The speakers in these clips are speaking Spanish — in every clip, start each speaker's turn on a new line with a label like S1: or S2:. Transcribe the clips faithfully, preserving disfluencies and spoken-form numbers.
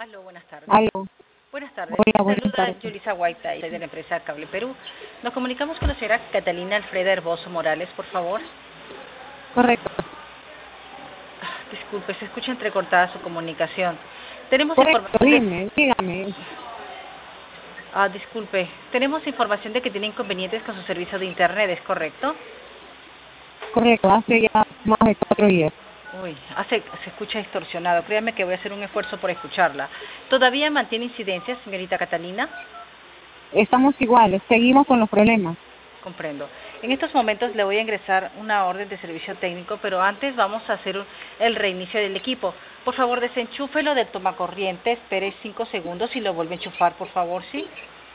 S1: Aló, buenas tardes.
S2: Aló.
S1: Buenas tardes.
S2: Hola, buenas
S1: Saluda
S2: tardes.
S1: Yulisa Guaita, de la empresa Cable Perú. Nos comunicamos con la señora Catalina Alfreda Herboso Morales, por favor.
S2: Correcto.
S1: Ah, disculpe, se escucha entrecortada su comunicación. Tenemos
S2: Correcto,
S1: información de...
S2: dime, dígame.
S1: Ah, disculpe. Tenemos información de que tiene inconvenientes con su servicio de Internet, ¿es correcto?
S2: Correcto, hace ya más de cuatro días.
S1: Uy, hace, se escucha distorsionado. Créame que voy a hacer un esfuerzo por escucharla. ¿Todavía mantiene incidencias, señorita Catalina?
S2: Estamos iguales, seguimos con los problemas.
S1: Comprendo. En estos momentos le voy a ingresar una orden de servicio técnico, pero antes vamos a hacer un- el reinicio del equipo. Por favor, desenchúfelo del tomacorriente, espere cinco segundos y lo vuelve a enchufar, por favor, ¿sí?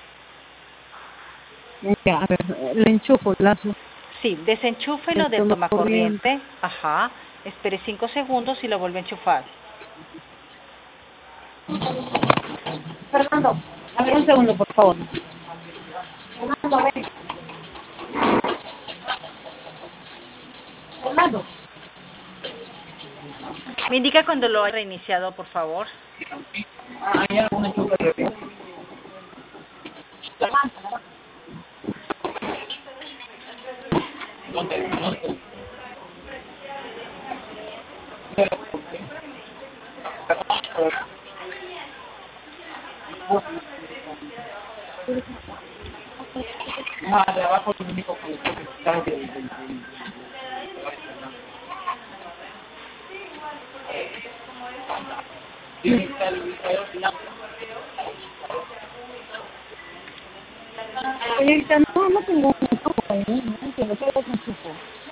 S2: Ya, a ver, le enchufo lazo.
S1: Sí, desenchúfelo
S2: El
S1: del
S2: toma corriente.
S1: tomacorriente, ajá, espere cinco segundos y lo vuelve a enchufar.
S2: Fernando, a ver un segundo, por favor. Fernando, ven. Fernando.
S1: Me indica cuando lo haya reiniciado, por favor.
S2: Ah, hay algún enchufe de repente. ¿Dónde? ¿Dónde? Ah, de abajo el único que está que Señorita, no, no tengo un enchufe ahí, no entiendo, ¿qué es un enchufe?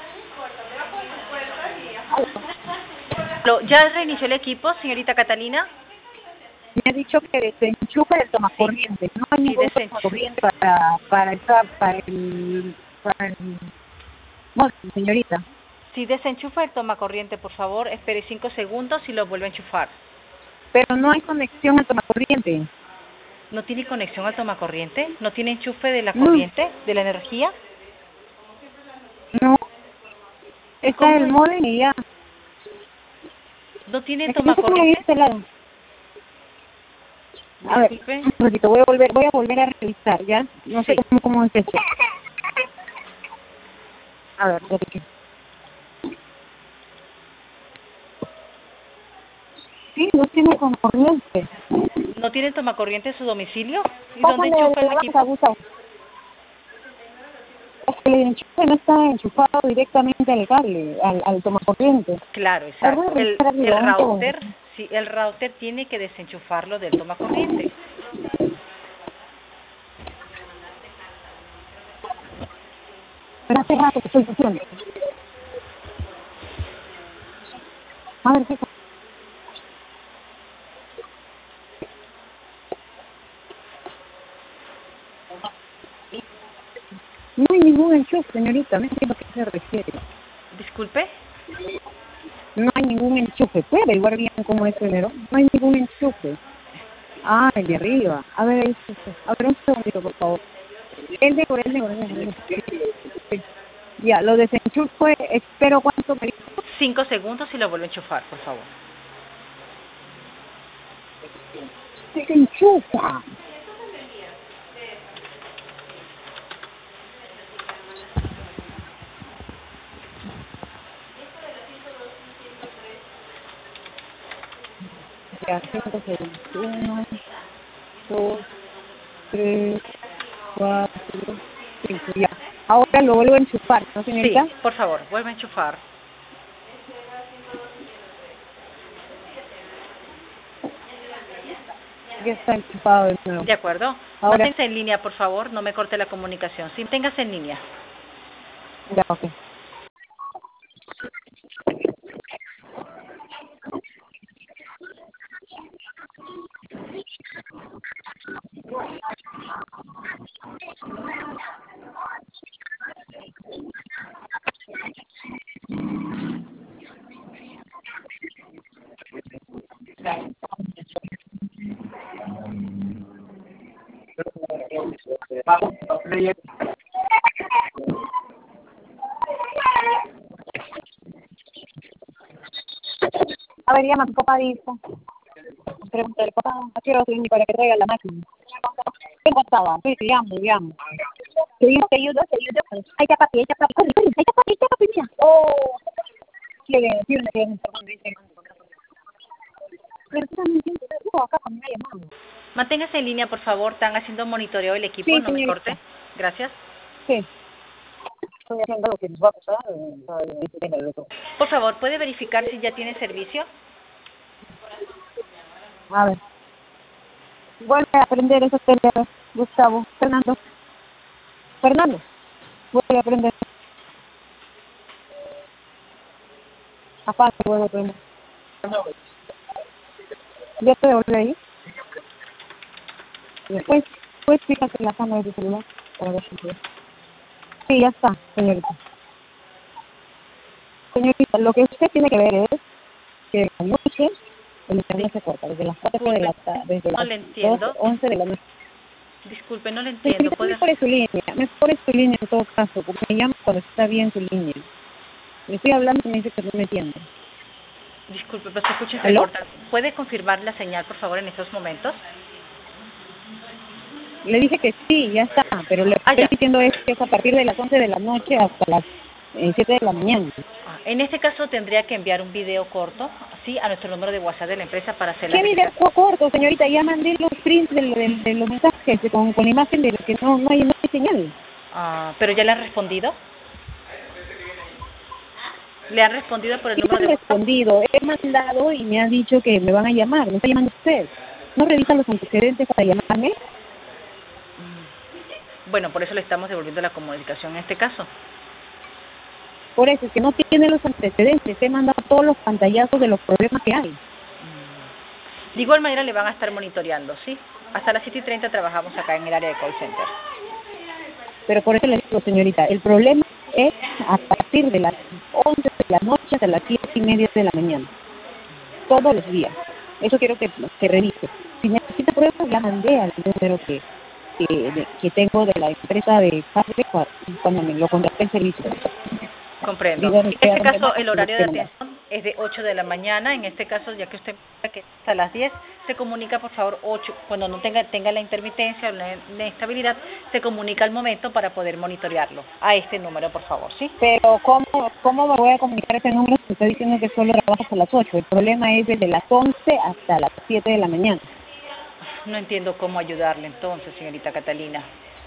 S1: Lo- ¿Ya reinició el equipo, señorita Catalina?
S2: Me ha dicho que se enchufa el
S1: Sí,
S2: tomacorriente. No hay
S1: sí,
S2: ningún
S1: desenchúfelo.
S2: tomacorriente para, para, esa, para el... Para el no, señorita.
S1: Si desenchufa el tomacorriente, por favor, espere cinco segundos y lo vuelve a enchufar.
S2: Pero no hay conexión al tomacorriente.
S1: ¿No tiene conexión al tomacorriente? ¿No tiene enchufe de la
S2: No,
S1: corriente, de la energía?
S2: no.
S1: ¿Y
S2: Está
S1: cómo
S2: el
S1: es?
S2: modem y ya.
S1: ¿No tiene
S2: Es que no se puede ir a
S1: tomacorriente?
S2: este lado. A ver,
S1: Disculpe.
S2: un ratito, voy a volver, voy a volver a revisar, ¿ya? No sé
S1: Sí.
S2: cómo, cómo es esto. A ver, repito. Sí, no tiene corriente.
S1: ¿No tiene tomacorriente en su domicilio? ¿Y dónde
S2: Pásame
S1: enchufa el
S2: la banca,
S1: equipo?
S2: Gustavo. Es que el enchufe no está enchufado directamente al cable, al, al tomacorriente.
S1: Claro,
S2: A ver, voy a
S1: exacto. El,
S2: revisar
S1: el
S2: arriba, un segundo.
S1: router, sí, el router tiene que desenchufarlo del tomacorriente.
S2: Pero hace rato que estoy diciendo. A ver, ¿qué? No hay ningún enchufe, señorita, no entiendo a qué se refiere.
S1: Disculpe.
S2: No hay ningún enchufe. ¿Puede averiguar bien cómo es primero? No hay ningún enchufe. Ah, el de arriba. A ver, ahí sí, sí. A ver, un segundito, por favor. El de el negro, el negro, el negro. Sí. Ya, lo desenchufo, espero cuánto me dijo.
S1: Cinco segundos y lo vuelve a enchufar, por favor.
S2: Se enchufa. Ya, cinco segundos. Uno, dos, tres, cuatro, cinco, ya. Ahora lo vuelvo a enchufar, ¿no,
S1: Sí,
S2: señorita?
S1: por favor, vuelve a enchufar.
S2: Ya está enchufado de nuevo.
S1: De acuerdo.
S2: Ahora,
S1: Manténgase en línea, por favor, no me corte la comunicación. Sí, téngase en línea.
S2: ya, ok. A ver, llama a tu papá, dijo. Pregúntale, papá, ¿a qué hora vas a venir para que traiga la máquina? ¿Qué pasaba? Sí, te llamo, te llamo. Te digo, te ayudo, te ayudo. Ahí está papi, ahí está papi, corre, corre, ahí está papi, ahí está papi, mira. Oh, quiere decirme que me está diciendo. Pero tú también tienes que estar acá con mi llamado.
S1: Manténgase en línea, por favor. Están haciendo monitoreo del equipo,
S2: Sí,
S1: no me
S2: señorita.
S1: corte. Gracias.
S2: Sí. Estoy haciendo lo que nos va a pasar. Eh,
S1: Por favor, ¿puede verificar si ya tiene servicio?
S2: a ver. Vuelve a aprender esos teléfonos, Gustavo. Fernando. Fernando. Vuelve a aprender. Aparte, vuelve a aprender. Ya te devolví ahí. Después, pues fíjate en la cámara de tu celular para ver si puede. Sí, ya está, señorita. Señorita, lo que usted tiene que ver es que la noche el internet se corta desde las cuatro de la tarde, desde
S1: No
S2: las
S1: le
S2: doce,
S1: entiendo.
S2: once de la noche.
S1: Disculpe, no le entiendo.
S2: Señorita,
S1: ¿Puede...
S2: mejore su línea, mejore su línea en todo caso, porque me llama cuando está bien su línea. Le estoy hablando y me dice que no me entiende.
S1: Disculpe, pero se escucha
S2: ¿Aló?
S1: entrecortado. ¿Puede confirmar la señal, por favor, en estos momentos?
S2: Le dije que sí, ya está, pero lo que
S1: Ah,
S2: estoy
S1: ya.
S2: diciendo es que es a partir de las once de la noche hasta las eh, siete de la mañana.
S1: Ah, En este caso tendría que enviar un video corto, sí, a nuestro número de WhatsApp de la empresa para hacer la
S2: ¿Qué video
S1: verificación.
S2: corto, señorita? Ya mandé los prints de, de, de los mensajes con, con la imagen de que no, no, hay, no hay señal.
S1: Ah, ¿pero ya le han respondido? ¿Le han respondido por el
S2: Sí
S1: número
S2: me
S1: de
S2: han
S1: WhatsApp?
S2: respondido, he mandado y me han dicho que me van a llamar, me está llamando usted. ¿No revisa los antecedentes para llamarme?
S1: Bueno, por eso le estamos devolviendo la comunicación en este caso.
S2: Por eso, es que no tiene los antecedentes, he mandado todos los pantallazos de los problemas que hay.
S1: De igual manera le van a estar monitoreando, ¿sí? Hasta las siete y treinta trabajamos acá en el área de call center.
S2: Pero por eso le digo, señorita, el problema es a partir de las once de la noche hasta las siete y media de la mañana. Todos los días. Eso quiero que, que revise. Si necesita pruebas, ya mandé al número que, que, de- que tengo de la empresa de cable cua- cuando me lo contraté el servicio.
S1: Comprendo.
S2: Dígame
S1: En
S2: usted a
S1: este
S2: dónde
S1: caso,
S2: más
S1: el
S2: lo
S1: horario de
S2: quiero mandar.
S1: atención es de ocho de la mañana. En este caso, ya que usted piensa que es hasta las diez, se comunica, por favor, ocho. Cuando no tenga, tenga la intermitencia o la inestabilidad, se comunica al momento para poder monitorearlo. A este número, por favor, ¿sí?
S2: Pero ¿cómo, cómo me voy a comunicar ese número si estoy diciendo que solo trabajo hasta las ocho? El problema es desde las once hasta las siete de la mañana.
S1: No entiendo cómo ayudarle entonces, señorita Catalina.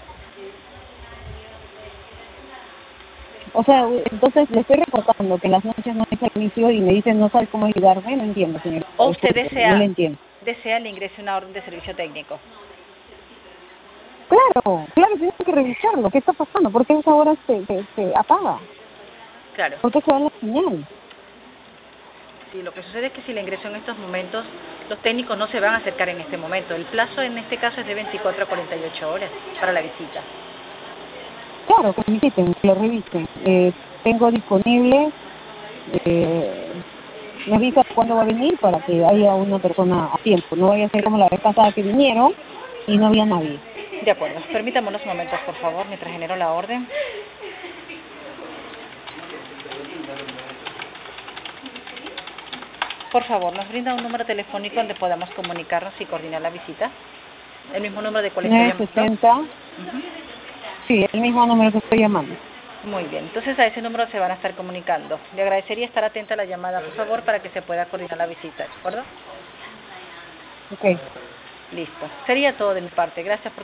S2: O sea, entonces le estoy reportando que en las noches no hay servicio y me dicen no sabe cómo ayudarme. No entiendo, señorita.
S1: ¿O usted
S2: Discúlpeme, no le
S1: desea,
S2: entiendo.
S1: desea le ingrese una orden de servicio técnico?
S2: Claro, claro, tienes que revisarlo. ¿Qué está pasando? ¿Por qué esa hora se, se, se apaga?
S1: Claro.
S2: ¿Por qué se va la señal?
S1: Sí, lo que sucede es que si le ingreso en estos momentos, los técnicos no se van a acercar en este momento. El plazo en este caso es de veinticuatro a cuarenta y ocho horas para la visita.
S2: Claro, que me visiten, que lo revisen. Eh, tengo disponible, eh, me avisa cuándo va a venir para que haya una persona a tiempo. No vaya a ser como la vez pasada que vinieron y no había nadie.
S1: De acuerdo. Permítame unos momentos, por favor, mientras genero la orden. Por favor, ¿nos brinda un número telefónico donde podamos comunicarnos y coordinar la visita? El mismo número de cual está
S2: nueve
S1: llamando.
S2: sesenta,
S1: Uh-huh.
S2: sí, el mismo número que estoy llamando.
S1: Muy bien, entonces a ese número se van a estar comunicando. Le agradecería estar atenta a la llamada, por favor, para que se pueda coordinar la visita, ¿de acuerdo?
S2: Ok.
S1: Listo. Sería todo de mi parte. Gracias por